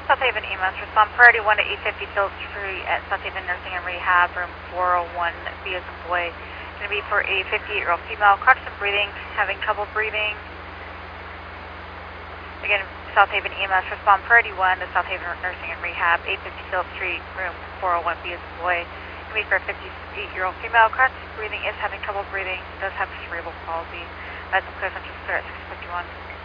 South Haven EMS, respond priority 1 to 850 Phillips Street at South Haven Nursing and Rehab, room 401, B as in boy. Going to be for a 58-year-old female, conscious of breathing, having trouble breathing. Again, South Haven EMS, respond priority 1 to South Haven Nursing and Rehab, 850 Phillips Street, room 401, B as in boy. Going to be for a 58-year-old female, conscious of breathing, is having trouble breathing, does have cerebral palsy. That's clear central clear at 651.